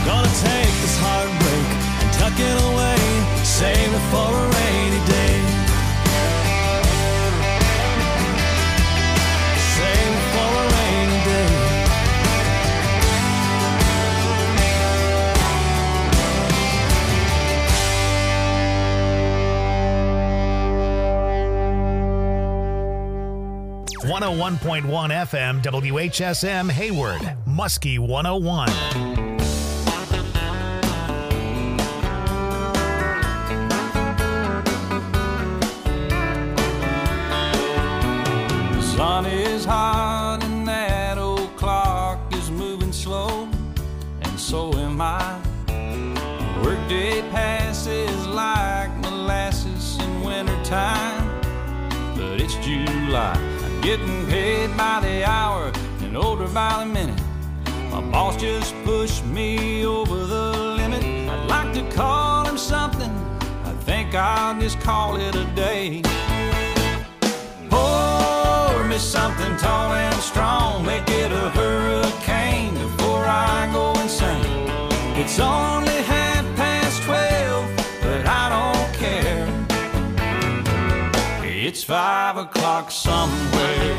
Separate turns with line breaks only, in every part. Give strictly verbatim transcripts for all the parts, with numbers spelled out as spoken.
Gonna take this heartbreak and tuck it away, save it for a rainy day. Save it for a rainy day.
one oh one point one F M W H S M Hayward, Muskie one oh one.
The sun is hot and that old clock is moving slow, and so am I. Workday passes like molasses in wintertime, but it's July. Getting paid by the hour and older by the minute. My boss just pushed me over the limit. I'd like to call him something, I think I'll just call it a day. Pour me something tall and strong, make it a hurricane before I go insane. It's only half past twelve, but I don't care. It's five o'clock somewhere.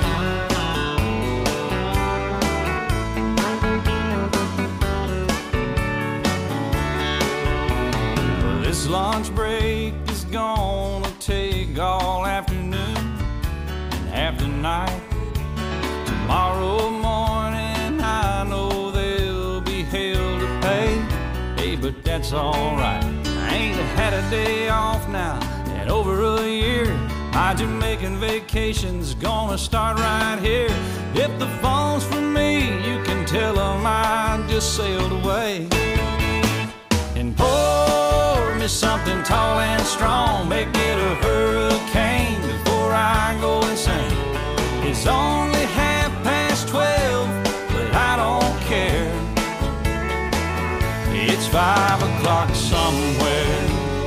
Well, this lunch break is gonna take all afternoon and half the night. Tomorrow morning I know there'll be hell to pay. Hey, but that's alright. I ain't had a day off now in over a year. My Jamaican vacation's gonna start right here. If the phone's for me, you can tell them I just sailed away. And pour me something tall and strong, make it a hurricane before I go insane. It's only half past twelve, but I don't care. It's five o'clock somewhere.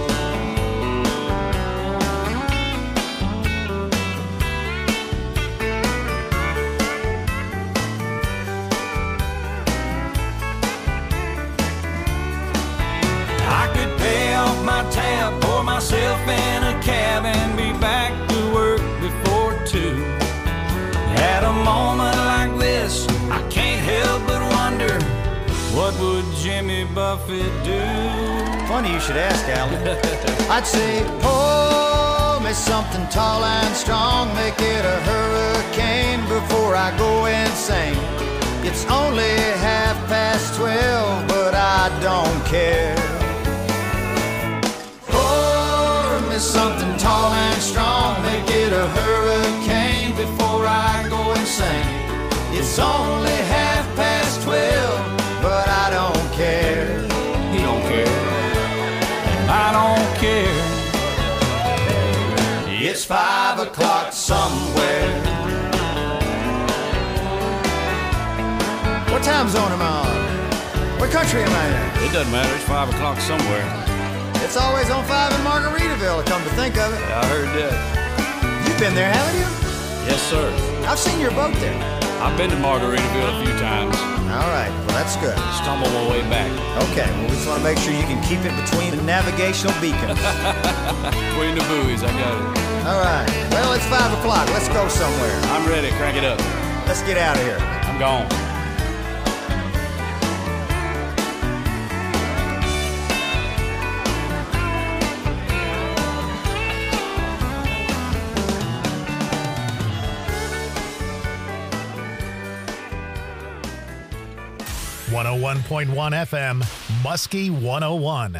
My tab, pour myself in a cab and be back to work before two. At a moment like this, I can't help but wonder, what would Jimmy Buffett do?
Funny you should ask, Alan. I'd say, pour me something tall and strong, make it a hurricane before I go insane. It's only half past twelve, but I don't care. Something tall and strong, make it a hurricane before I go insane. It's only half past twelve, but I don't care.
You don't care, and I don't care. It's five o'clock somewhere.
What time zone am I on? What country am I in?
It doesn't matter, it's five o'clock somewhere.
It's always on five in Margaritaville, come to think of it.
Yeah, I heard that.
You've been there, haven't you?
Yes, sir.
I've seen your boat there.
I've been to Margaritaville a few times.
All right, well, that's good.
Stumble my way back.
Okay, well, we just want to make sure you can keep it between the navigational beacons.
Between the buoys, I got it.
All right, well, it's five o'clock. Let's go somewhere.
I'm ready. Crank it up.
Let's get out of here.
I'm gone.
one oh one point one F M, Muskie one oh one.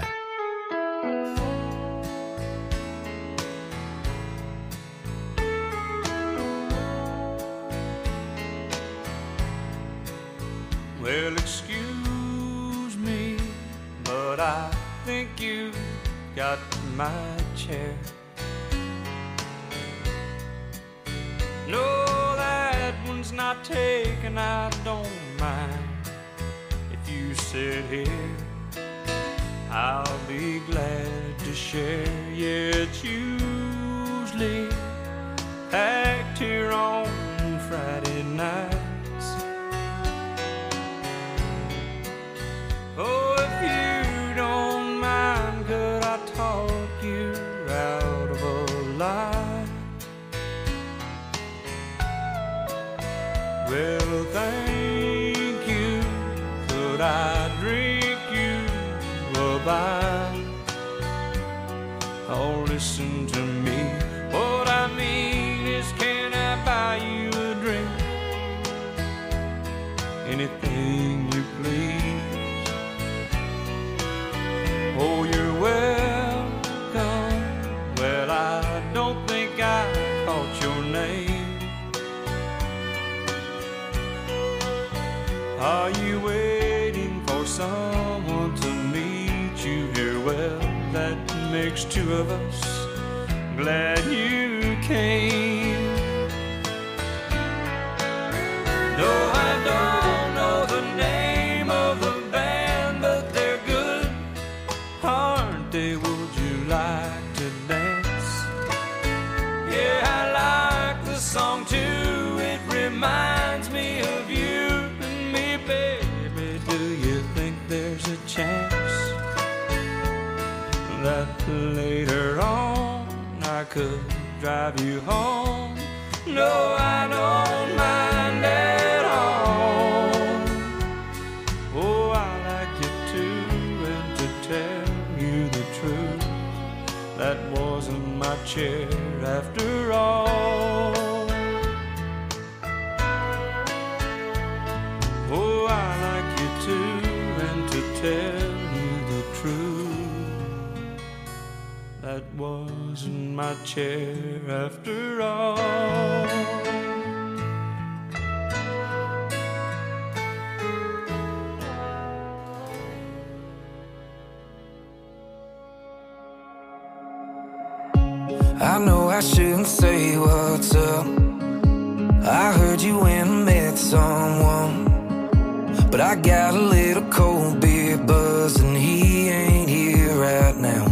Well, excuse me, but I think you got my chair. No, that one's not taken, I don't mind. If you sit here, I'll be glad to share. Yeah, it's usually packed here on Friday nights. Oh, if well, that makes two of us. Glad you came. No, I don't know the name of the band, but they're good, aren't they? Would you like to dance? Yeah, I like the song too. It reminds me of you and me, baby. Do you think there's a chance that later on I could drive you home? No, I don't mind at all. Oh, I like you too, and to tell you the truth, that wasn't my chair after all. Oh, I like you too, and to tell you the truth, that wasn't my chair after all.
I know I shouldn't say what's up. I heard you went and met someone, but I got a little cold beer buzz and he ain't here right now.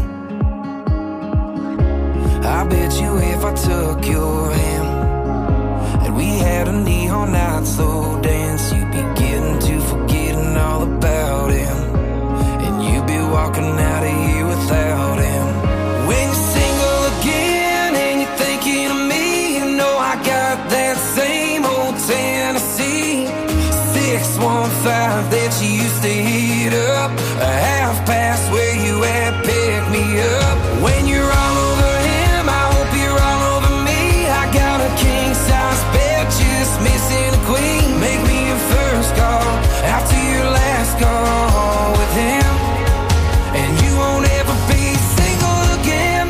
I bet you if I took your hand and we had a neon night slow dance, you'd be getting to forgetting all about him, and you'd be walking out of here without him. When you're single again and you're thinking of me, you know I got that same old Tennessee six one five that you used to heat up, a half past where you at, pick me up. When you're all over him, I hope you're all over me. I got a king size bed, just missing a queen. Make me your first call after your last call with him, and you won't ever be single again.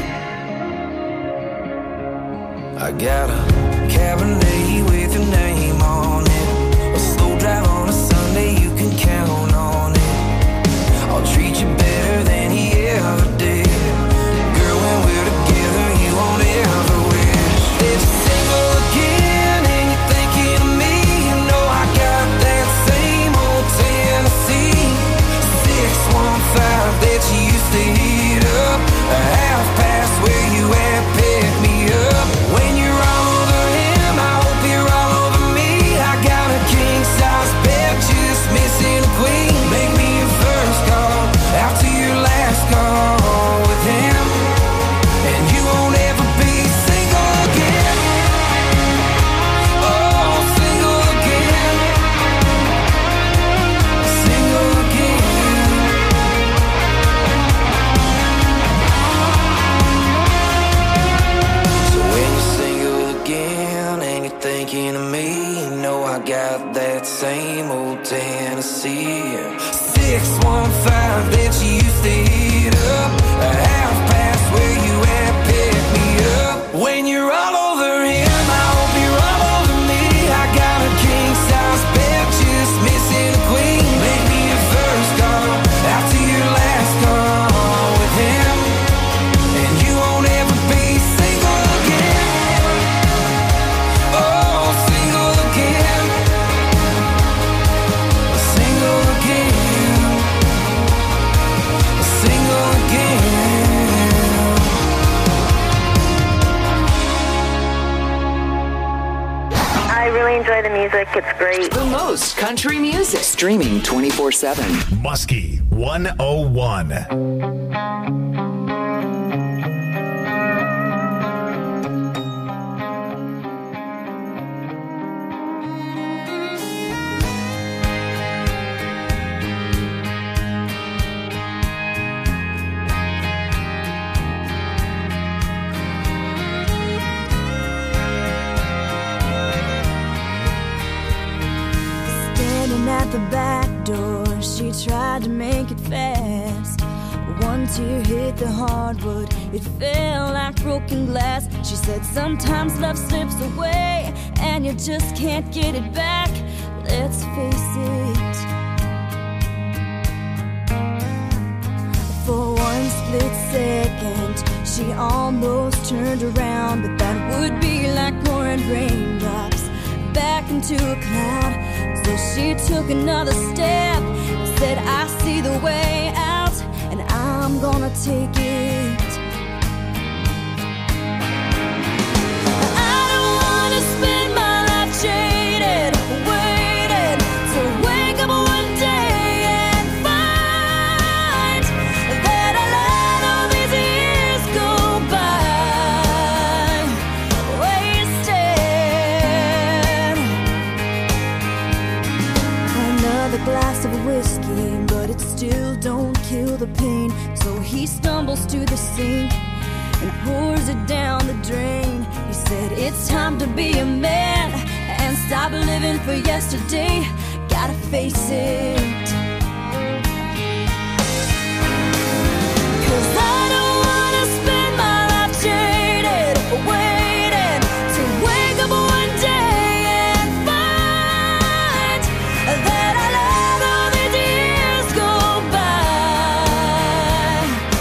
I got a Cabernet with your name on it, a slow drive on a Sunday, you can count on it. I'll treat you better than he ever did. Girl, when we're together, you won't ever wish that you're single again and you're thinking of me. You know I got that same old Tennessee six one five that you used to heat up, a half past where you at, pick me up. When you're all over him, I hope you're all over me. I got a king size bed, just missing a queen. Make me your first call after your last call with him, and you won't ever be single again. Oh, single again, single again. So when you're single again and you're thinking of me, you know I got that same old Tennessee six one five that you used to heat up, a half past where you at, pick me up. When you're all over him, I hope you're all over me. I got a king size bed, just missing a queen. Make me your first call after your last call with him, and you won't ever be single again. Oh, single again, single again, single again.
I really enjoy the music. It's great.
The most country music. Streaming twenty-four seven.
Muskie one oh one.
Standing at the back door, she tried to make it fast. One tear hit the hardwood, it fell like broken glass. She said sometimes love slips away and you just can't get it back. Let's face it, for once split second, she almost turned around, but that would be like pouring raindrops back into a cloud. So she took another step, said, I see the way out, and I'm gonna take it. I don't wanna spend my life jaded, waiting to wake up one day and find that I let all these years go by wasted. Another glass of whiskey, but it still don't kill the pain. So he stumbles to the sink and pours it down the drain. He said, it's time to be a man and stop living for yesterday. Gotta face it. 'Cause I don't wanna spend my life jaded, waiting to wake up one day and find that I let all these years go by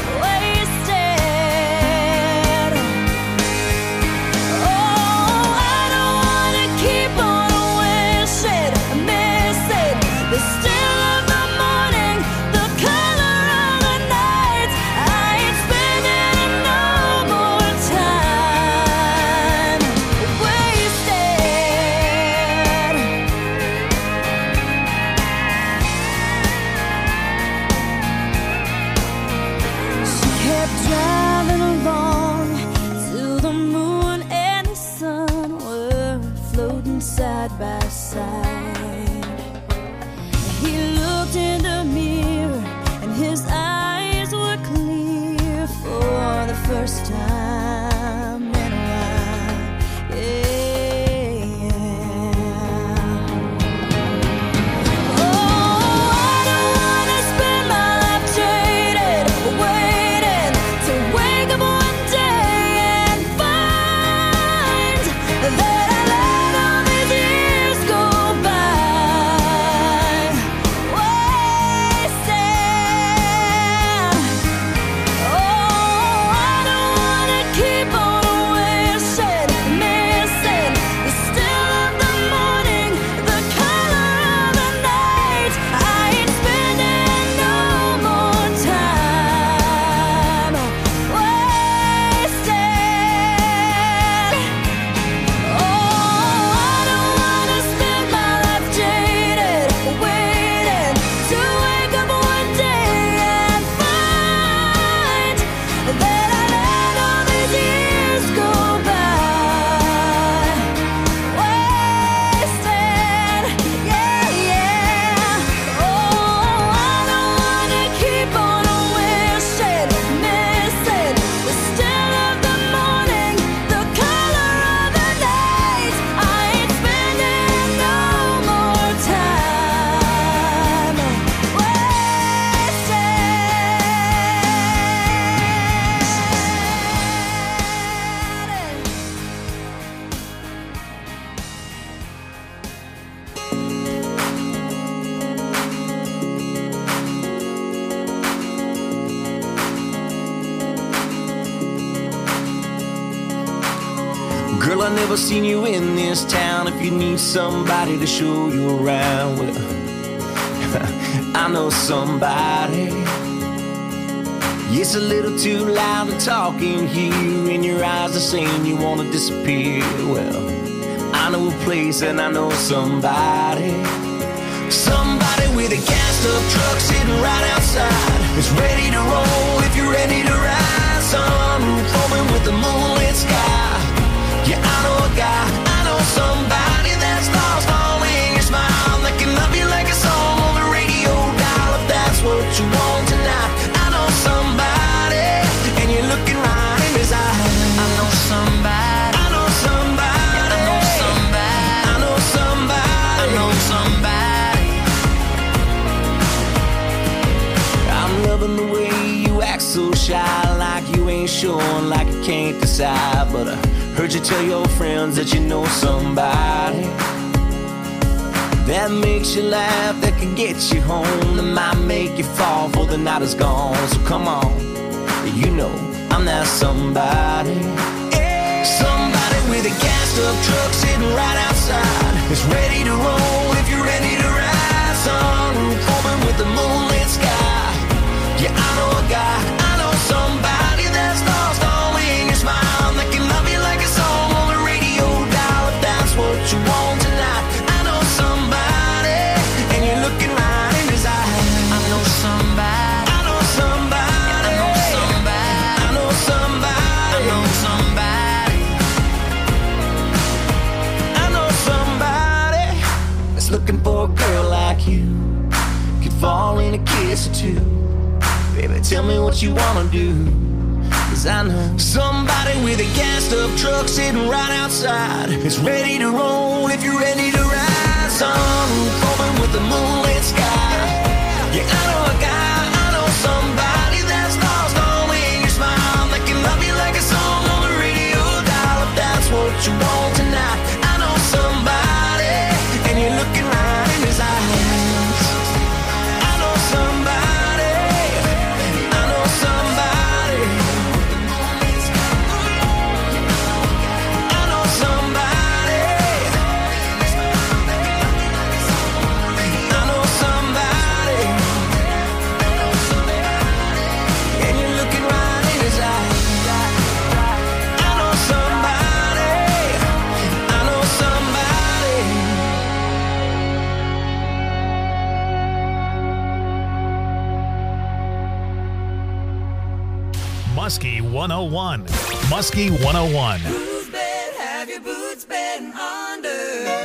wasted. Oh, I don't wanna keep on wishing, missing the still of the morning, the color of the night. I ain't spending no more time wasted. She kept driving along till the moon and the sun were floating side by side. He looked in the mirror and his eyes were clear for the first time in a while. Yeah. Oh, I don't wanna spend my life jaded, waiting to wake up one day and find that I let all these years go by wasted. Oh, I don't wanna keep on wishing, missing the still of the morning, the color of the night. I ain't spending no more time wasted. Oh, I don't wanna spend my life jaded, waiting to wake up one day and find that I let all these years go by wasted. Yeah, yeah. Oh, I don't wanna keep on wishing, missing the still of the morning, the color of the night. I ain't spending no more time wasted.
Girl, I never seen you in this town. If you need somebody to show you around, well, I know somebody. It's a little too loud to talk in here, and your eyes are saying you wanna disappear. Well, I know a place and I know somebody. Somebody with a gassed up truck sitting right outside. It's ready to roll if you're ready to ride. Sunroof open with the moonlit sky. Yeah, I know a guy, I know somebody that's lost all in your smile, that can love you like a song on the radio dial. If that's what you want tonight, I know somebody, and you're looking right in his eyes. I know somebody, I know somebody, I know somebody, I know somebody, I know somebody. I'm loving the way you act so shy, like you ain't sure, like you can't decide. But I heard you tell your friends that you know somebody that makes you laugh, that can get you home, that might make you fall before the night is gone. So come on, You know I'm that somebody. Somebody with a gassed up truck sitting right outside. It's ready to roll if you're ready to ride. Sunroof open with the moonlit sky. Yeah, I know a guy, I know somebody that's lost all in your smile. That can love you like a song on the radio dial. If that's what you want tonight. I know somebody, and you're looking right in his eyes. I know somebody, I know somebody, I know somebody, I know somebody, I know somebody, I know somebody that's looking for a girl like you. Could fall in a kiss or two. Baby, tell me what you wanna do. Cause I know somebody with a gassed up truck sitting right outside. It's ready to roll if you're ready to ride. Sunroof open with the moonlit sky. Yeah, I know a guy, I know somebody that's lost all in your smile. That can love you like a song on the radio dial. If that's what you want tonight. I know somebody, and you're looking right in his eyes. I know somebody, I know somebody, I know somebody, I know somebody, and you're looking right in his eyes. I know somebody, I know somebody.
Muskie one oh one. Muskie one oh one.
Whose bed have your boots been under?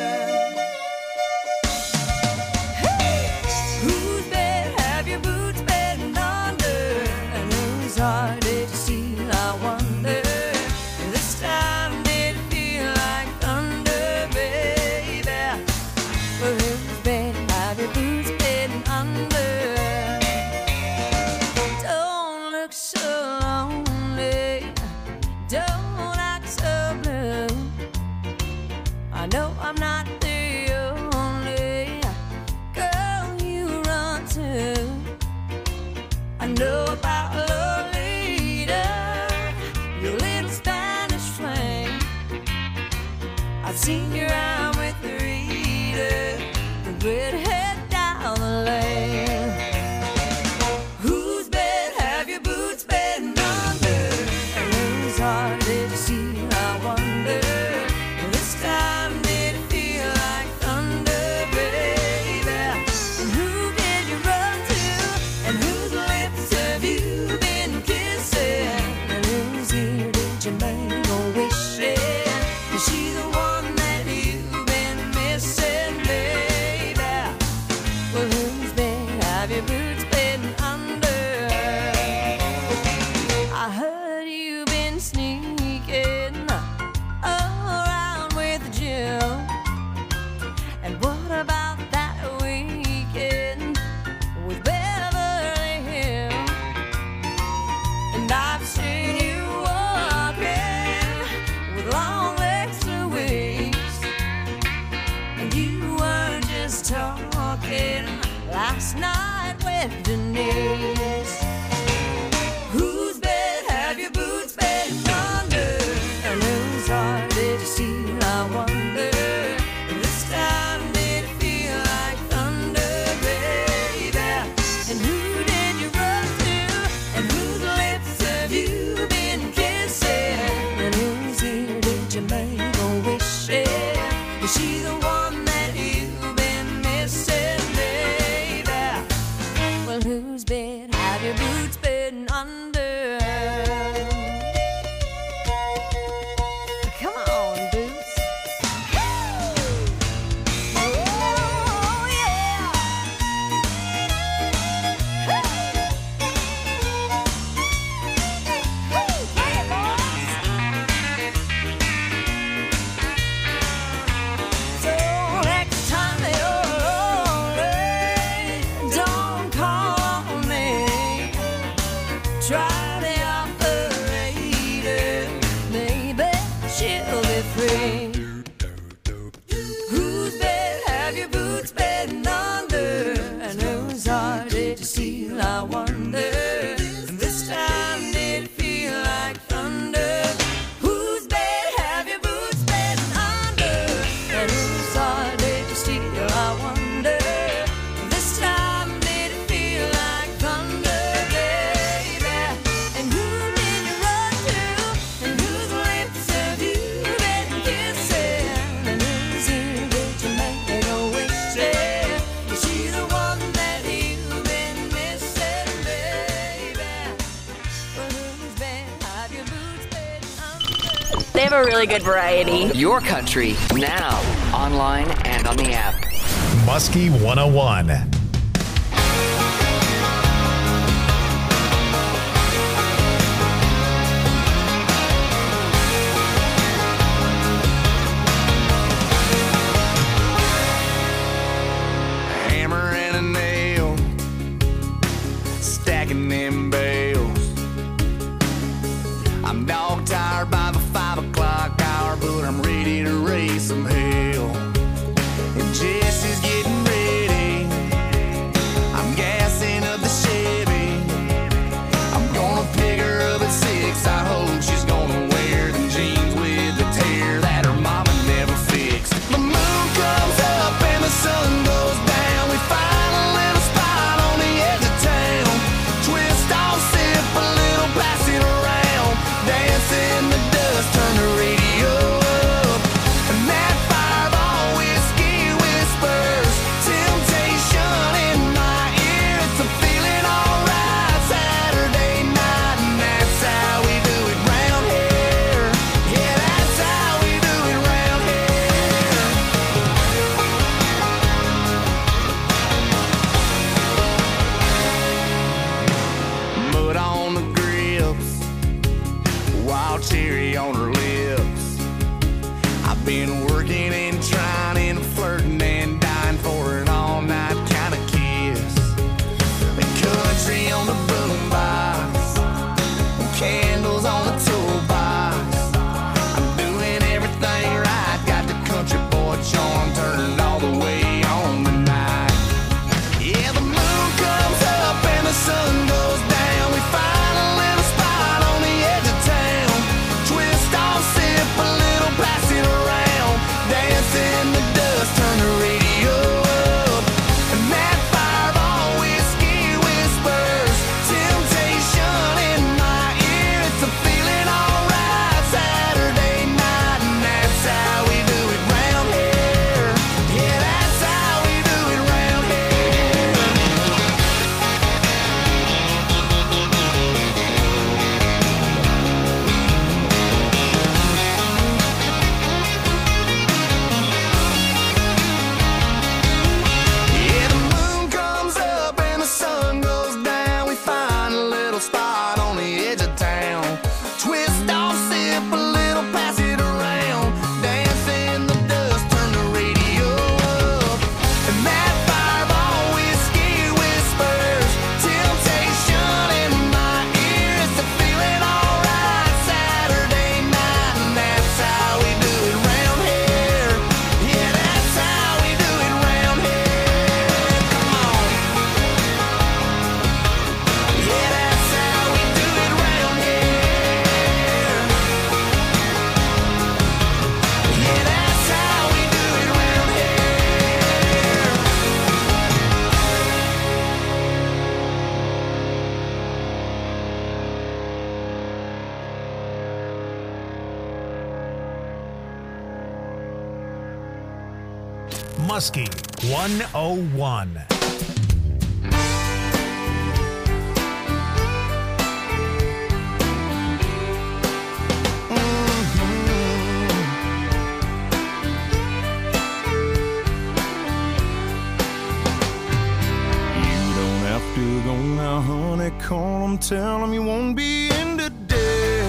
Hey! Whose bed have your boots been under? And whose heart did you steal, I wonder? This time did it feel like thunder, baby? Well, whose bed have your boots been under? Don't look so lonely. Don't act so blue. I know I'm not the only girl you run to. I know about Lolita, your little Spanish flame. I've seen you around with Rita, the redhead down the lane. Whose bed have your boots been under? And whose heart did you steal, I wonder? This time did it feel like thunder, baby? And who did you run to? And whose lips have you been kissing? And whose ear did you make a wish in? Is she the one that you've been missing, baby? Well, whose bed have your boots been under? I heard you've been sneaking around with Jill. And what about that weekend with Beverly Hills? And I've seen you walking with long legs to waist. And you weren't just talking last night with Denise. Whose bed have your boots been under? And whose heart did you steal, I wonder? This time did it feel like thunder, baby? And who did you run to? And whose lips have you been kissing? And whose ear did you make a wish in? Is she the one that you've been missing, baby? Well, whose bed have your boots been under? Come on, boots. Oh, yeah. Hey, boys. So next time you're lonely, don't call me. Try the operator, maybe she'll be free. Whose bed have your boots been under? And whose heart did you steal, I wonder? And this time did
have a really good variety.
Your country, now, online and on the app.
Muskie one oh one.
Them bales. I'm dog tired by the five o'clock hour, but I'm ready to raise some hell. And Jesse's getting ready. I'm gassing up the Chevy. I'm gonna pick her up at six. I hope she's gonna wear them jeans with the tear that her mama never fixed. The moon comes up and the sun goes down. We find a little spot on the edge of town. Twist off, sip a little, pass it around. Dance in the dust, turn the radio up. And that fireball whiskey whispers temptation in my ear. It's a feeling alright Saturday night, and that's how we do it round here. Yeah, that's how we do it round here. Mud on the grips, wild cherry on her lips. I've been working and trying and flirting and dying for an all-night kind of kiss. The country on the boombox, candles on the toolbox. I'm doing everything right, got the country boy charm turned all the way on tonight. Yeah, the moon comes up and the sun goes down. We find a little spot on the edge of town. Twist off, sip a little, pass it around. Dance in the dust, turn the radio up. And that fireball whiskey whispers temptation in my ear. It's a feeling alright Saturday night, and that's how we do it round here. Yeah, that's how we do it round here. Yeah, the moon comes up and the sun goes down. We find a little spot on the edge of town. Twist off, sip a little, pass it around. Dance in the dust, turn the radio up. And that fireball whiskey whispers temptation in my ear. It's a feeling alright Saturday night, and that's how we do it round here. Yeah, that's how we do it round here. Come on. Yeah, that's how we do it round here. Yeah, that's how we do it round here.
Muskie one oh one.
You don't have to go now, honey. Call 'em, tell 'em you won't be in today.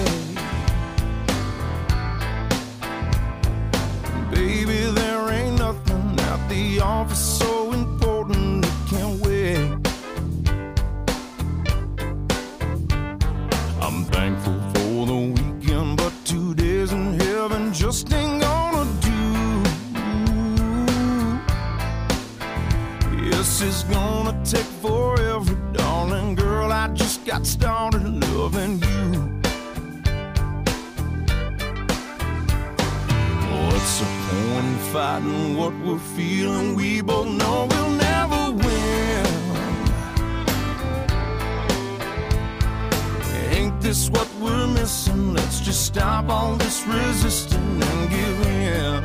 Baby, there ain't nothing at the office so important it can't wait. I'm thankful for the weekend, but two days in heaven just ain't gonna do. Yes, it's gonna take forever, darling girl. I just got started loving you. What's the point in fighting what we're feeling? We both know we'll never win. Ain't this what we're missing? Let's just stop all this resisting and give in.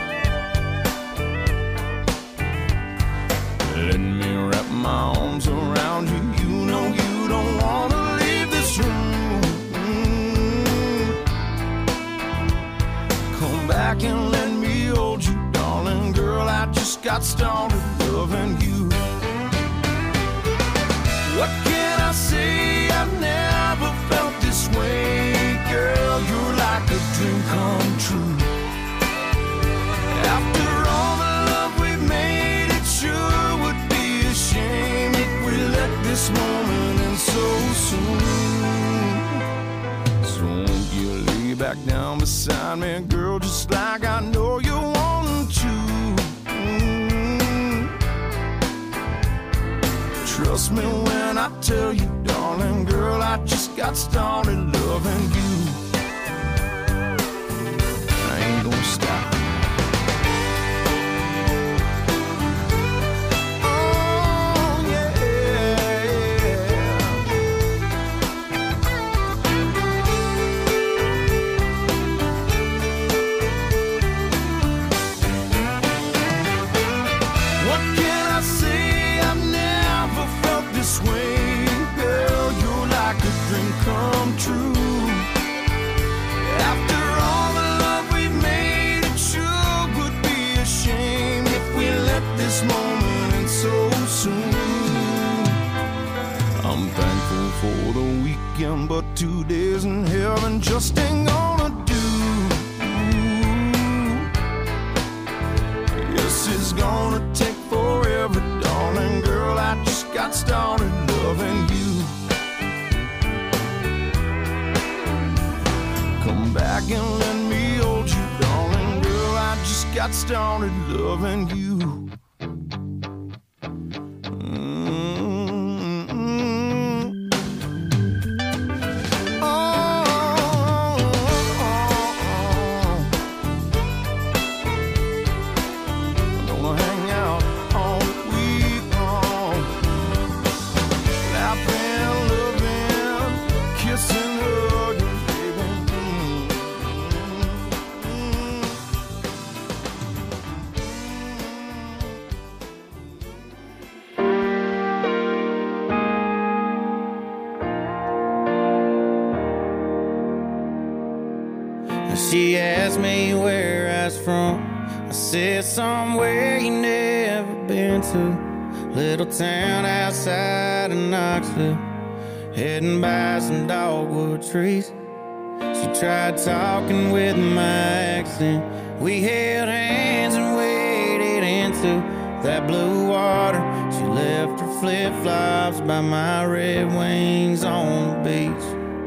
Let me wrap my arms around you. You know you don't wanna leave this room.
got started loving you. What can I say? I've never felt this way. Girl, you're like a dream come true. After all the love we've made, it sure would be a shame if we let this moment end so soon. So won't you lay back down beside me, girl, just like I know you want to. Mm. Trust me when I tell you, darling, girl, I just got started loving you. I ain't gonna stop. Come true. After all the love we've made, it sure would be a shame if we let this moment end so soon. I'm thankful for the weekend, but two days in heaven just ain't gonna do. Yes, it's gonna take forever, darling girl. I just got started loving you. Come back and let me hold you, darling girl. I just got started loving you.
She asked me where I was from. I said somewhere you never been to. Little town outside of Knoxville, heading by some dogwood trees. She tried talking with my accent. We held hands and waded into that blue water. She left her flip-flops by my Red Wings on the beach.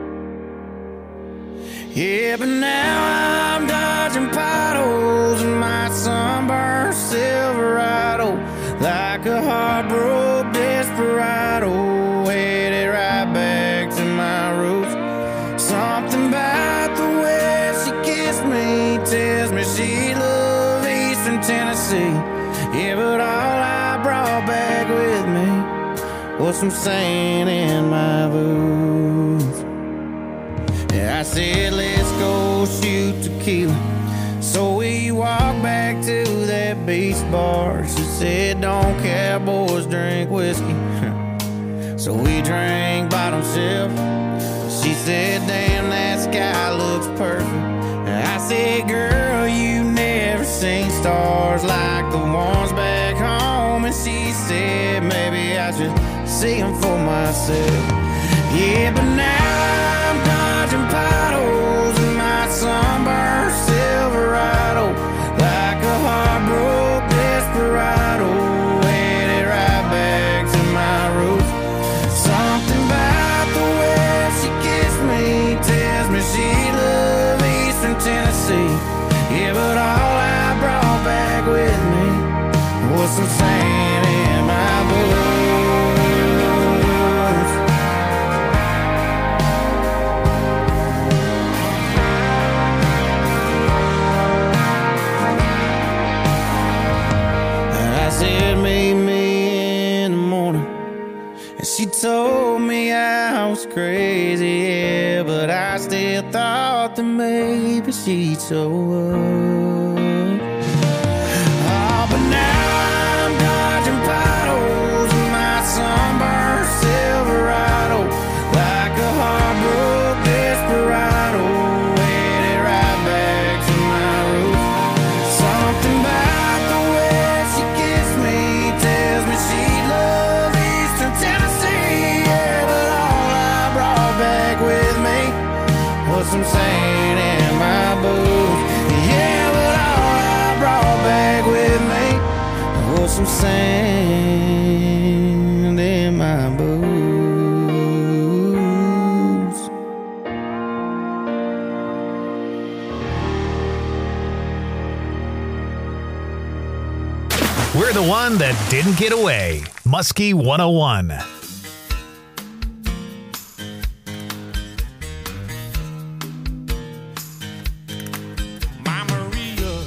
Yeah, but now I'm dodging potholes in my sunburned Silverado, like a heartbroken desperado, headed right back to my roots. Something about the way she kissed me tells me she loved Eastern Tennessee. Yeah, but all I brought back with me was some sand in my boots. I said, let's go shoot tequila. So we walked back to that beach bar. She said, don't cowboys drink whiskey. So we drank bottom shelf. She said, damn, that sky looks perfect. I said, girl, you never seen stars like the ones back home. And she said, maybe I should see them for myself. Yeah, but now I'm dodging potholes in my sunburned Silverado, like a heartbroken desperado, headed right back to my roots. Something about the way she kissed me tells me she loved Eastern Tennessee. Yeah, but all I brought back with me was some sand in my boots. She told me I was crazy, yeah, but I still thought that maybe she'd show up. Oh, but now I'm dodging potholes in my sunburned Silverado, like a heartbroken desperado, headed right back to my roots. Something about the way she kissed put some sand in my boots. Yeah, but all I brought back with me was some sand in my boots.
We're the one that didn't get away. Muskie one oh one.
My Maria,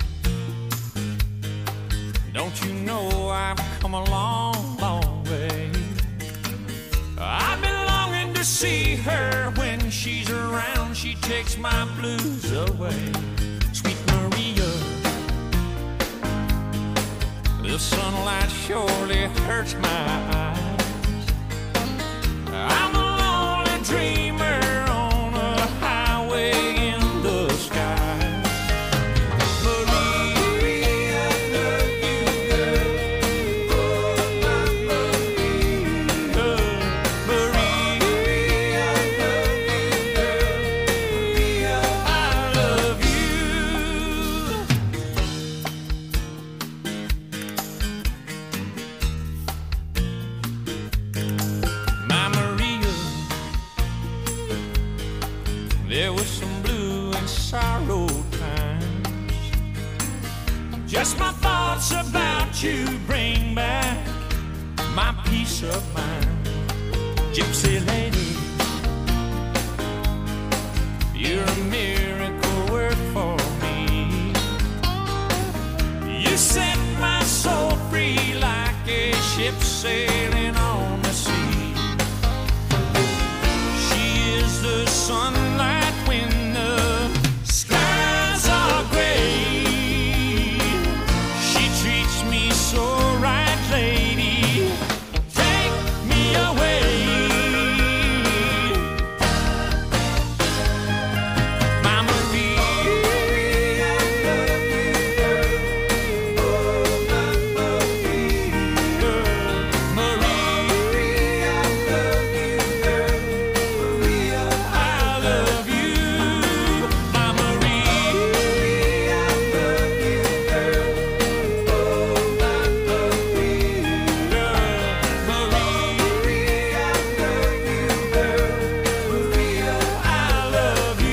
don't you know I've come a long, long way? I've been longing to see her. When she's around, she takes my blues away. Sweet Maria, the sunlight surely hurts my eyes. I'm a lonely dreamer on a highway in the sky. Maria, I love you, girl. Oh, I love you, girl. Maria, I love you, girl. Maria, I love you. My Maria, there was some blue and sorrow times. Just my thoughts about you bring back my peace of mind. Gypsy lady, you're a miracle work for me. You set my soul free like a ship sailing on the sea. She is the sunlight when the skies are gray. She treats me so right, lady. Take me away. My Maria, I love you, girl. Oh, I love you, girl. Maria, I love you, girl. Maria, I love you. My Maria, I love you, girl. Oh, I love you, girl. Maria, I love you, girl. Maria, I love you.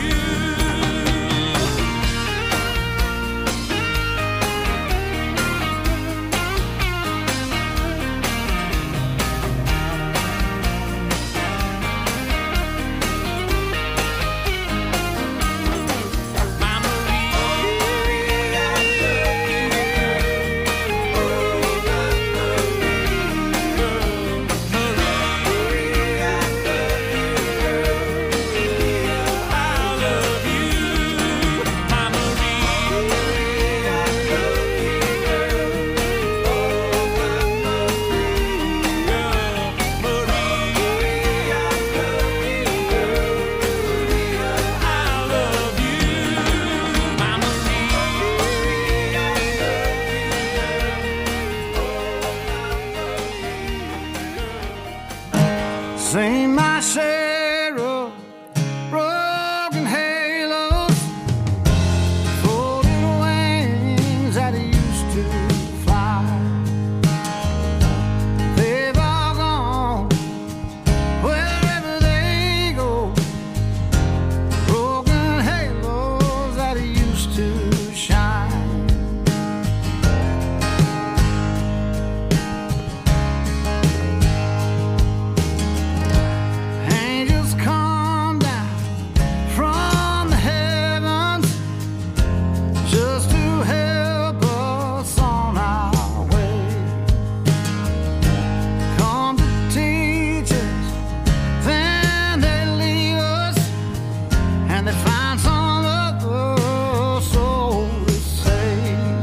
My Maria, I love you, girl. Oh, I love you, girl. Maria, I love you, girl. Maria, I love you. My Maria, I love you, girl. Oh, I love you, girl. Maria, I love you, girl. Maria, I love you. My Maria, I
Sing my share of broken halos, folded wings that used to fly. They've all gone wherever they go. Broken halos that used to shine. Angels come down from the heavens just to help us on our way. Come to teach us, then they leave us, and they find some other soul to save.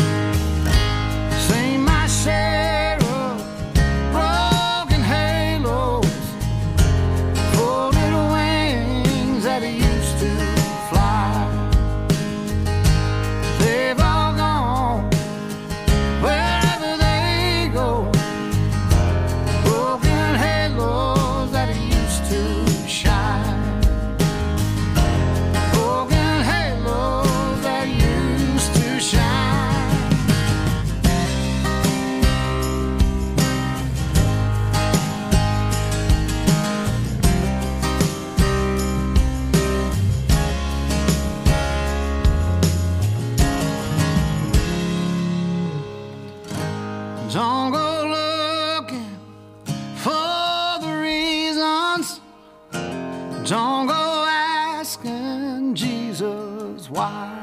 Sing my share of broken halos, folded wings that used to fly. They've all gone wherever they go. Broken halos that used to shine.
Don't go asking Jesus why.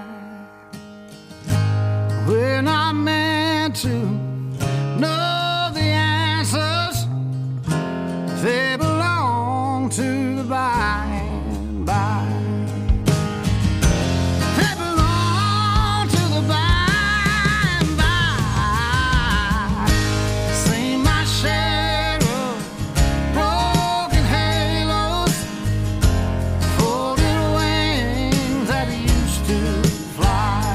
We're not meant to know the answers. They belong to the by and by. They belong to the by and by. Seen my share of broken halos, folded wings that used to fly.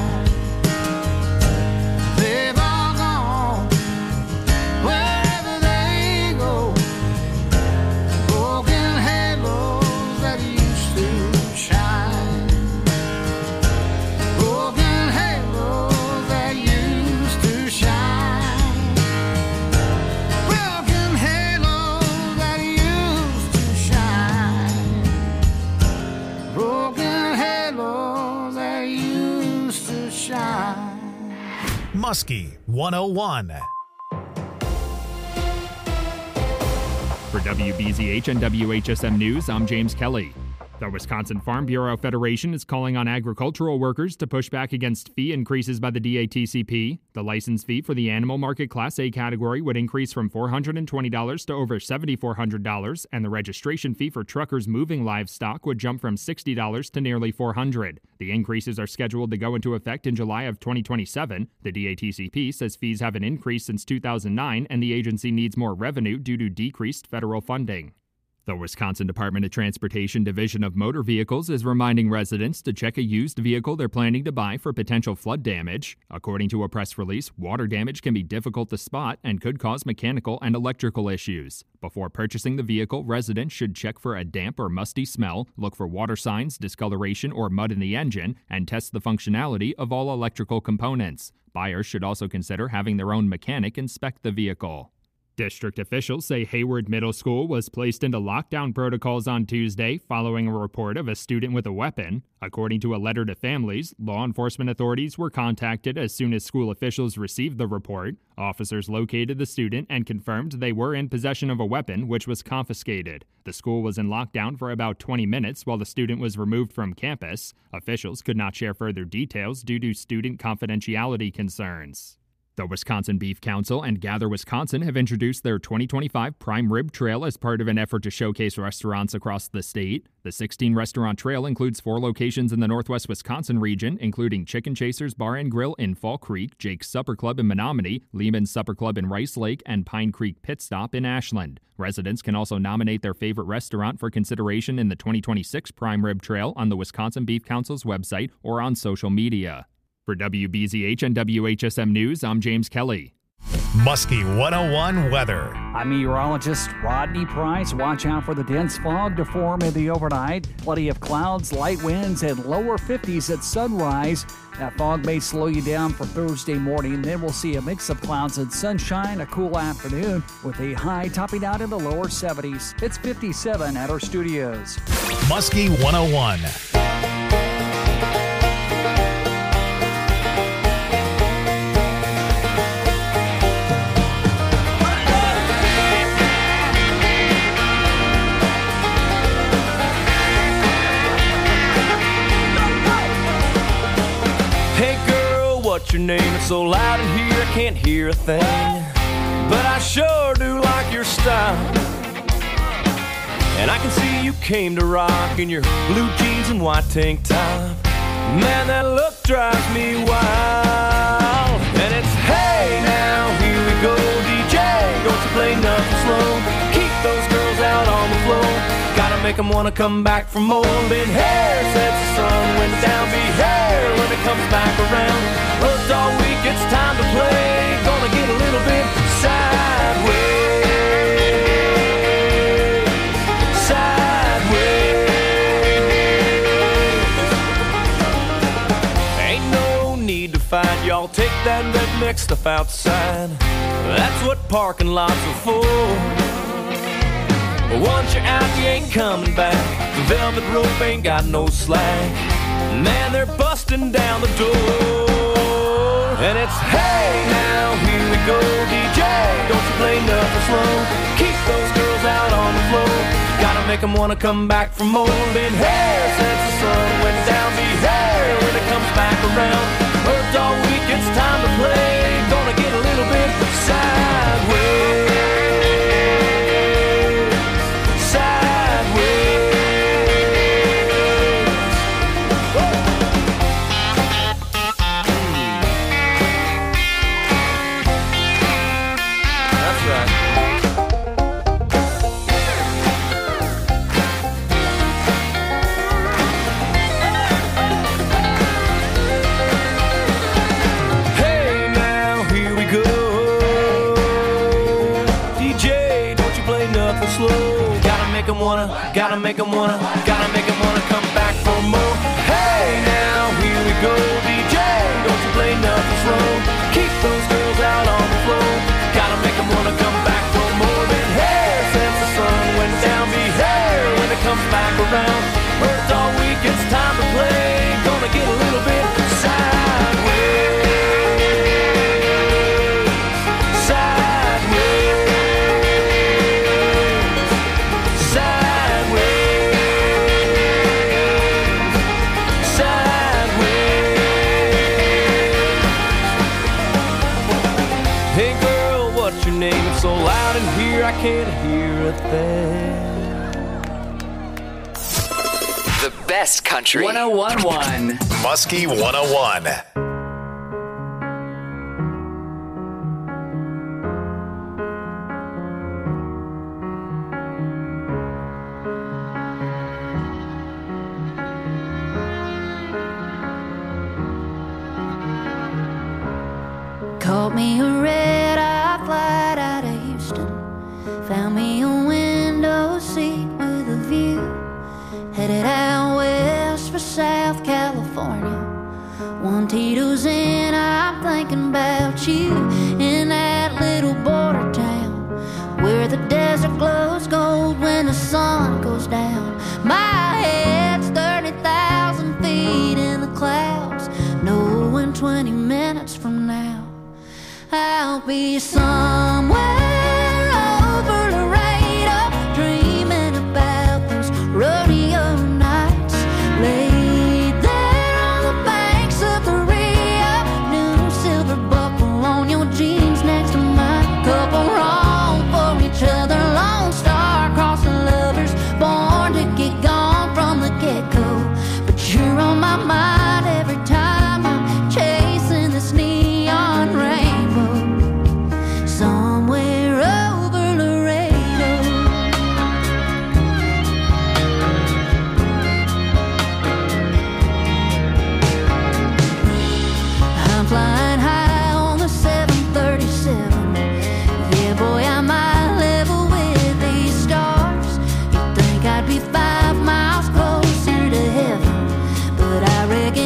They've all gone wherever they go. Broken halos that used to shine. Broken halos that used to shine. Broken halos that used to shine. Broken halos that used to shine.
Muskie one oh one.
For W B Z H and W H S M News, I'm James Kelly. The Wisconsin Farm Bureau Federation is calling on agricultural workers to push back against fee increases by the D A T C P. The license fee for the animal market Class A category would increase from four hundred twenty dollars to over seven thousand four hundred dollars, and the registration fee for truckers moving livestock would jump from sixty dollars to nearly four hundred dollars. The increases are scheduled to go into effect in July of twenty twenty-seven. The D A T C P says fees haven't increased since two thousand nine, and the agency needs more revenue due to decreased federal funding. The Wisconsin Department of Transportation Division of Motor Vehicles is reminding residents to check a used vehicle they're planning to buy for potential flood damage. According to a press release, water damage can be difficult to spot and could cause mechanical and electrical issues. Before purchasing the vehicle, residents should check for a damp or musty smell, look for water signs, discoloration, or mud in the engine, and test the functionality of all electrical components. Buyers should also consider having their own mechanic inspect the vehicle. District officials say Hayward Middle School was placed into lockdown protocols on Tuesday following a report of a student with a weapon. According to a letter to families, law enforcement authorities were contacted as soon as school officials received the report. Officers located the student and confirmed they were in possession of a weapon, which was confiscated. The school was in lockdown for about twenty minutes while the student was removed from campus. Officials could not share further details due to student confidentiality concerns. The Wisconsin Beef Council and Gather Wisconsin have introduced their twenty twenty-five Prime Rib Trail as part of an effort to showcase restaurants across the state. The sixteen-restaurant trail includes four locations in the northwest Wisconsin region, including Chicken Chasers Bar and Grill in Fall Creek, Jake's Supper Club in Menominee, Lehman's Supper Club in Rice Lake, and Pine Creek Pit Stop in Ashland. Residents can also nominate their favorite restaurant for consideration in the twenty twenty-six Prime Rib Trail on the Wisconsin Beef Council's website or on social media. For W B Z H and W H S M News, I'm James Kelly.
Muskie one oh one weather.
I'm meteorologist Rodney Price. Watch out for the dense fog to form in the overnight. Plenty of clouds, light winds, and lower fifties at sunrise. That fog may slow you down for Thursday morning. Then we'll see a mix of clouds and sunshine, a cool afternoon with a high topping out in the lower seventies. It's fifty-seven at our studios.
Muskie one oh one.
What's your name? It's so loud in here I can't hear a thing, but I sure do like your style. And I can see you came to rock in your blue jeans and white tank top. Man, that look drives me wild. And it's hey now, here we go, D J, don't you play nothing slow. Keep those girls out on the floor, gotta make them wanna come back for more. Been hair since the sun went down, be hair when it comes back around. Worked all week, it's time to play. Gonna get a little bit sideways. Sideways. Ain't no need to fight, y'all take that redneck stuff outside. That's what parking lots are for. But once you're out, you ain't coming back. The velvet rope ain't got no slack. Man, they're busting down the door. And it's hey now, here we go, D J, don't you play nothing slow. Keep those girls out on the floor, gotta
Gotta make them wanna come back for more. Been here since the sun went down. Be here when it comes back around. Worked all week, it's time to play. Gonna get a little bit sideways. Wanna, gotta make them wanna, gotta make them wanna come back for more. Hey, now here we go, D J, don't you play nothing slow. Keep those girls out on the floor. Gotta make them wanna come back for more. Been here since the sun went down. Be here when it comes back around. Worked all week, it's time to play. Gonna get a little bit sideways. So loud in here I can't hear a thing.
The best country. one oh one point one.
Muskie one oh one.
Caught me a red-eye flight out of Houston. Found me a window seat with a view. Headed out west for South California. One Tito's in, I'm thinking about you. In that little border town where the desert glows gold when the sun goes down. My head's thirty thousand feet in the clouds, knowing twenty minutes from now I'll be somewhere over Laredo, dreaming about those rodeo nights. Laid there on the banks of the Rio, new silver buckle on your jeans next to mine. Couple wrong for each other, lone star crossing lovers, born to get gone from the get-go. But you're on my mind every time I'm chasing this neon rain. Somewhere over Laredo. I'm flying high on the seven thirty-seven. Yeah, boy, I might level with these stars. You'd think I'd be five miles closer to heaven, but I reckon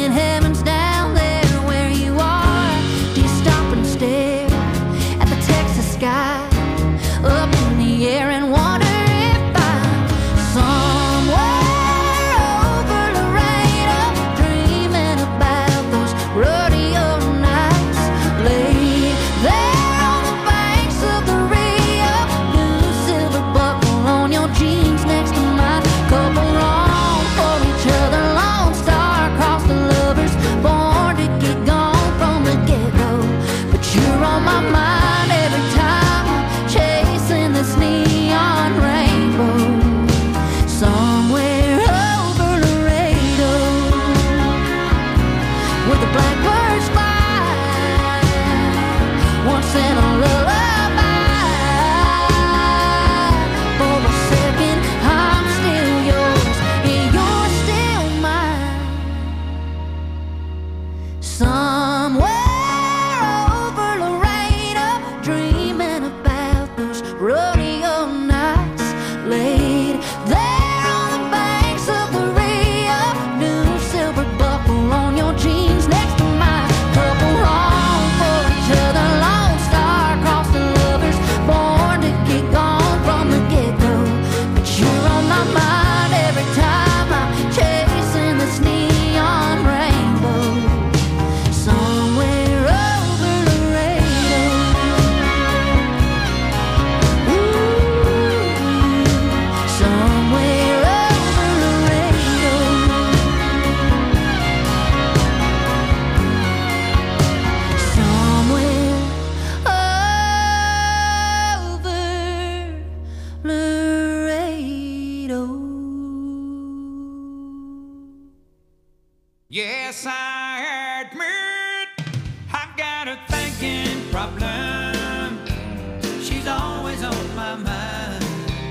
Yes, I admit I've got a thinking problem. She's always on my mind.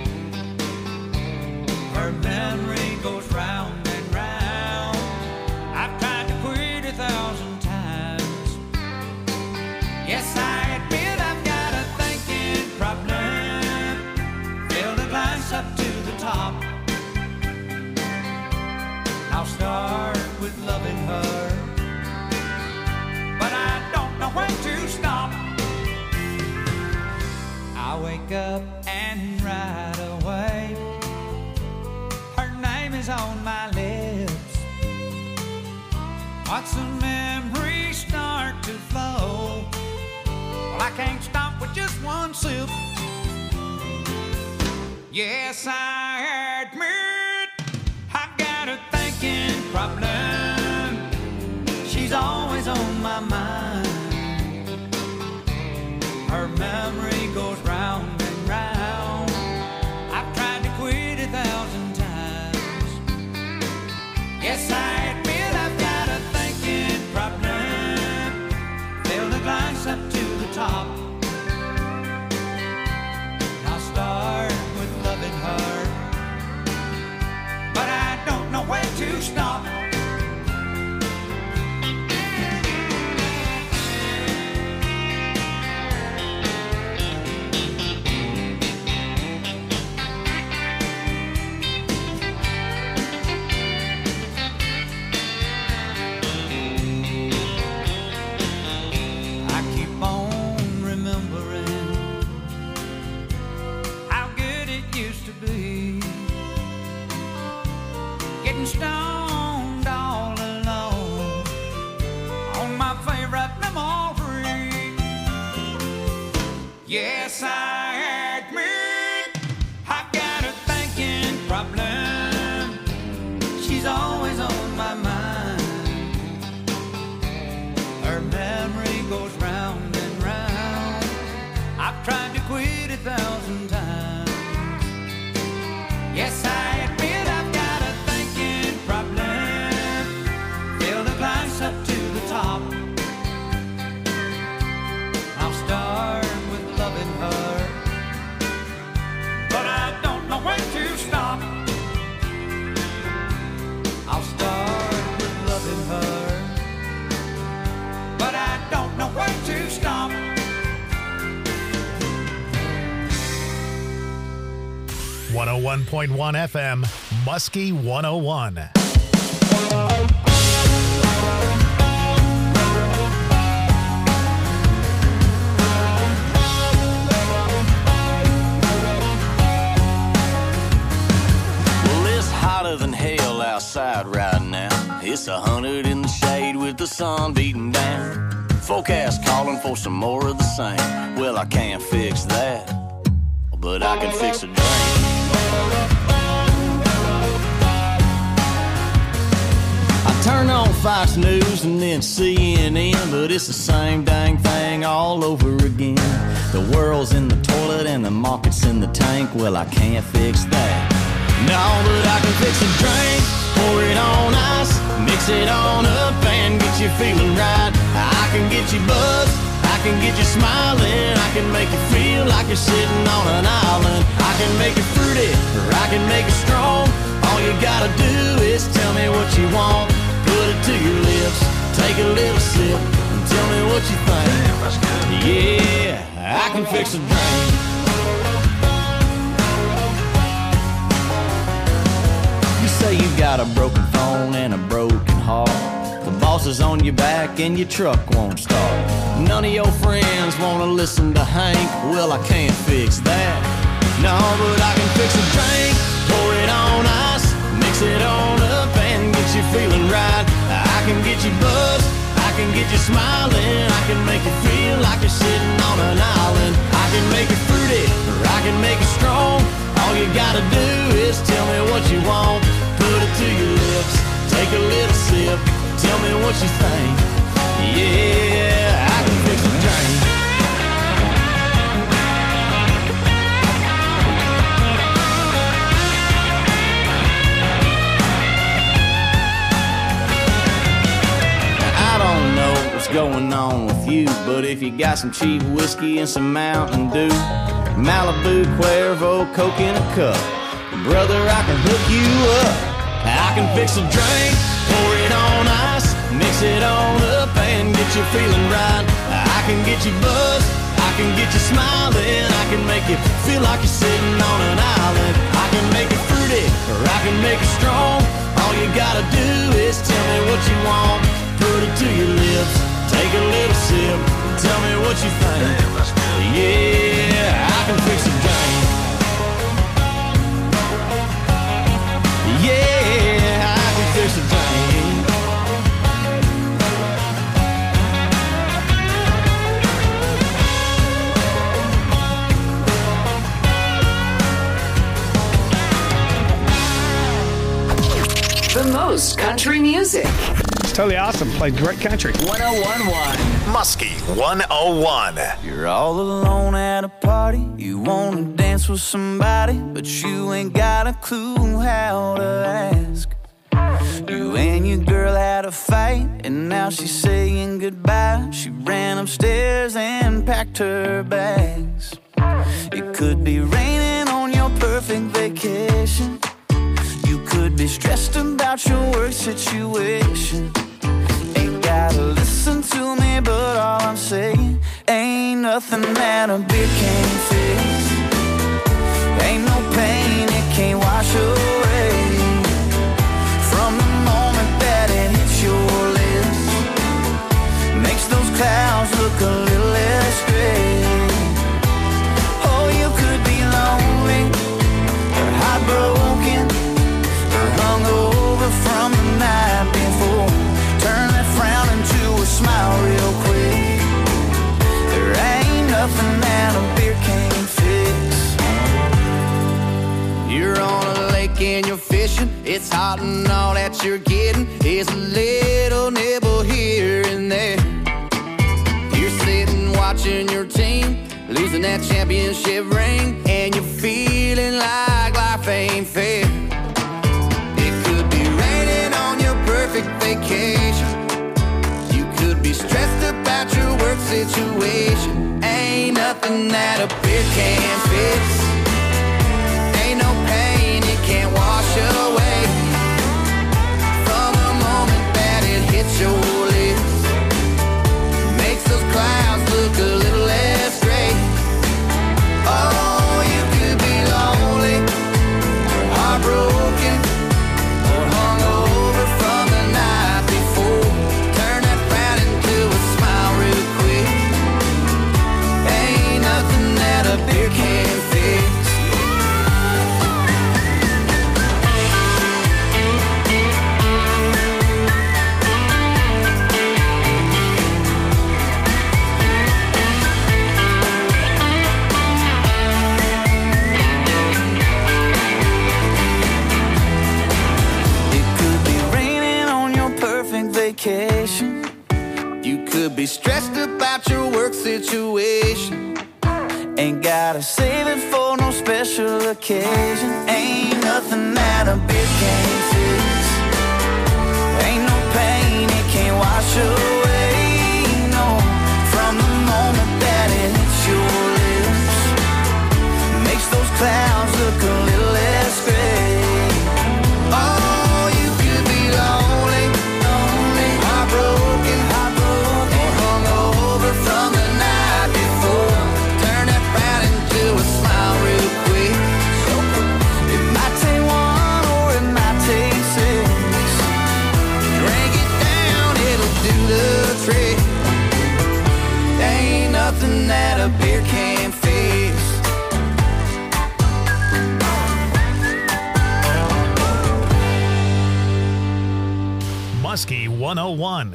Her memory goes round and round. I've tried to quit a thousand times. Yes, I admit I've got a thinking problem. Fill the glass up to the top. I'll start with loving her, but I don't know when to stop. I wake up and right away her name is on my lips. Watch the memories start to flow. Well, I can't stop with just one sip. Yes, I admit I've got a thinking problem. She's always on my mind. Her memory goes round and round. I've tried to quit a thousand times. Yes, I admit I've got a thinking problem. Fill the glass up to the top. I'll start with loving her, but I don't know when to stop. I keep on remembering how good it used to be. Getting stoned all alone on my favorite memory. Yes, I admit I've got a thinking problem. She's always on my mind. Her memory goes round and round. I've tried to quit a thousand times. Yes, I admit I've got a thinking problem. Fill the glass up to the top. I'll start with loving her, but I don't know when to stop. I'll start with loving her, but I don't know when to stop.
one oh one point one F M, Muskie one oh one.
Well, it's hotter than hell outside right now. It's a hundred in the shade with the sun beating down. Forecast calling for some more of the same. Well, I can't fix that, but I can fix a drink. I turn on Fox News and then C N N, but it's the same dang thing all over again. The world's in the toilet and the market's in the tank. Well, I can't fix that. No, but I can fix a drink. Pour it on ice, mix it on up and get you feeling right. I can get you buzzed, I can get you smiling, I can make you feel like you're sitting on an island. I can make it fruity, or I can make it strong. All you gotta do is tell me what you want. Put it to your lips, take a little sip, and tell me what you think. Damn, that's good. Yeah, I can fix a drink. You say you got a broken phone and a broken heart. The boss is on your back and your truck won't start. None of your friends wanna listen to Hank. Well, I can't fix that. No, but I can fix a drink. Pour it on ice, mix it on up and get you feeling right. I can get you buzzed, I can get you smiling, I can make you feel like you're sitting on an island. I can make it fruity, or I can make it strong. All you gotta do is tell me what you want. Put it to your lips, take a little sip, tell me what you think. Yeah, I can fix a drink. on with you. But if you got some cheap whiskey and some Mountain Dew, Malibu, Cuervo, Coke in a cup, brother, I can hook you up. I can fix a drink, pour it on ice, mix it on up and get you feeling right. I can get you buzzed, I can get you smiling, I can make you feel like you're sitting on an island. I can make it fruity, or I can make it strong. All you gotta do is tell me what you want. Put it to your lips, take a little sip, tell me what you think. Yeah, I can fix a drink. Yeah, I can fix a drink.
The most country music.
It's totally awesome. Played great country.
one oh one point one
Muskie one oh one.
You're all alone at a party. You want to dance with somebody, but you ain't got a clue how to ask. You and your girl had a fight, and now she's saying goodbye. She ran upstairs and packed her bags. It could be raining on your perfect vacation. You could be stressed about your work situation. Ain't gotta listen to me, but all I'm saying, ain't nothing that a beer can't fix. Ain't no pain it can't wash away. From the moment that it hits your lips, makes those clouds look a little less gray. Oh, you could be lonely, or heartbroken, or hungover from the night before. Turn that frown into a smile real quick. There ain't nothing that a beer can't fix. You're on a lake and you're fishing. It's hot and all that you're getting is a little nibble here and there. You're sitting watching your team losing that championship ring, and you're feeling like life ain't fair. It could be raining on your perfect vacation. You could be stressed about your work situation. Ain't nothing that a beer can't fix. Ain't no pain it can't wash away. From the moment that it hits your lips, makes those clouds look a little less gray. Oh, you could be lonely, or heartbroken, or hungover from the night before. Turn that frown into a smile real quick. Ain't nothing that a beer can't fix. Vacation. You could be stressed about your work situation. Ain't gotta save it for no special occasion. Ain't nothing that a beer can't fix. Ain't no pain it can't wash away. No, from the moment that it hits your lips, makes those clouds look a little less gray. Oh, you could be lonely, broken, heartbroken, or hungover from the night before. Turn that frown into a smile real quick. It might take one or it might take six. Drink it down, it'll do the trick. Ain't nothing that a beer can't fix.
Muskie one oh one.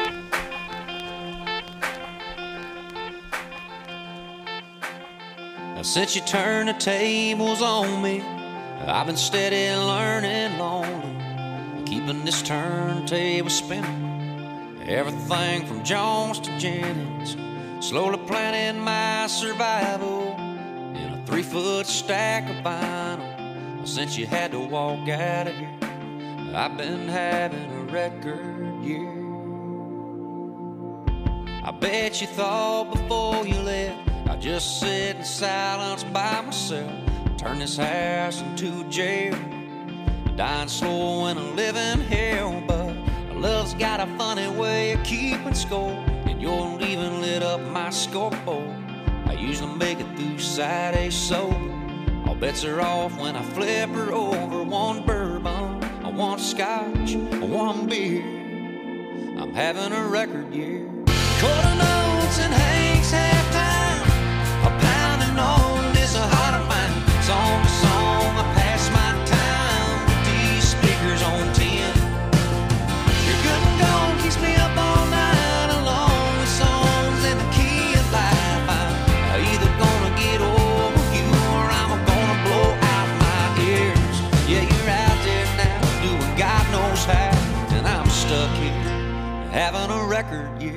Now, since you turned the tables on me, I've been steady learning lonely, keeping this turntable spinning. Everything from Jones to Jennings, slowly planning my survival in a three-foot stack of vinyl. Since you had to walk out of here, I've been having a record year. I bet you thought before you left I'd just sit in silence by myself, turn this house into a jail, dying slow in a living hell. But love's got a funny way of keeping score, and your leaving lit up my scoreboard. I usually make it through Saturday sober. All bets are off when I flip her over. One bourbon, I want scotch, I want beer. I'm having a record year. Quarter notes and Hank's halftime, a pounding on this a heart of mine. Song to song, I pass my time with these speakers on ten. Your good and gone keeps me up all night, along with songs in the key of life. I'm either gonna get over you or I'm gonna blow out my ears. Yeah, you're out there now, doing God knows how, and I'm stuck here, having a record year.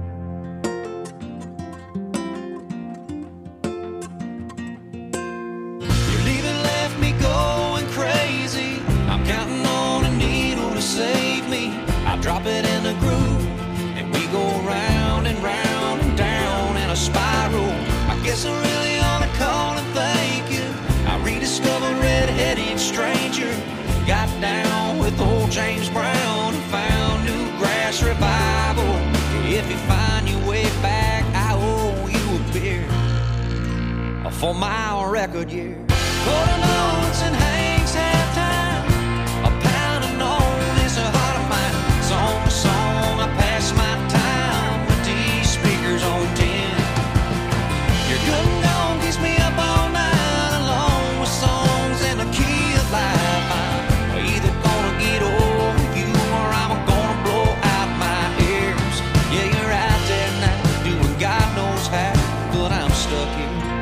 Save me, I'll drop it in a groove, and we go round and round and down in a spiral. I guess I really ought to call and thank you. I rediscovered Red-Headed Stranger, got down with old James Brown, and found Newgrass Revival. If you find your way back, I owe you a beer for my record year. Quarter notes and Hank's halftime, a pounding on a heart of mine. Song to song, I pass my time with these speakers on ten. Your good and gone keeps me up all night, along with songs in the key of life. I'm either gonna get over you or I'm gonna blow out my ears. Yeah, you're out there now, doing God knows how, but I'm stuck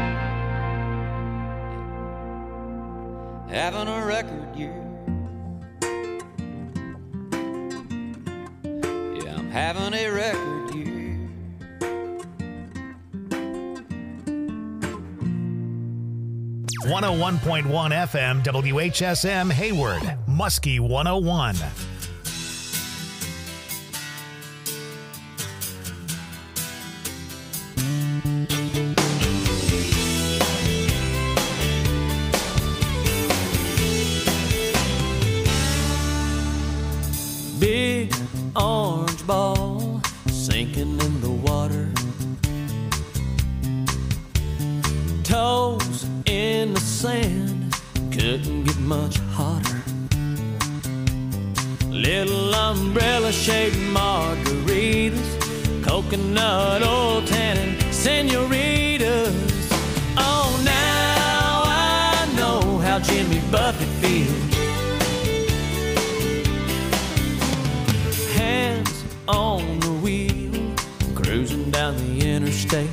here, having a record year. Having a record year.
one oh one point one F M W H S M Hayward, Muskie one oh one.
Big orange ball sinking in the water, toes in the sand, couldn't get much hotter. Little umbrella shaped margaritas, coconut oil tannin senoritas. Oh, now I know how Jimmy Buffett feels. Hands on the wheel, cruising down the interstate.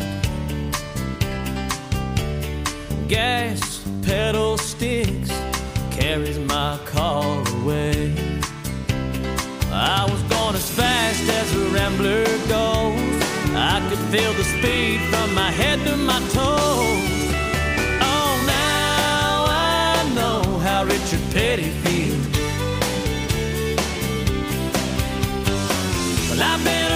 Gas pedal sticks, carries my car away. I was going as fast as a rambler goes. I could feel the speed from my head to my toes. Oh, now I know how Richard Petty feels. Well, I've been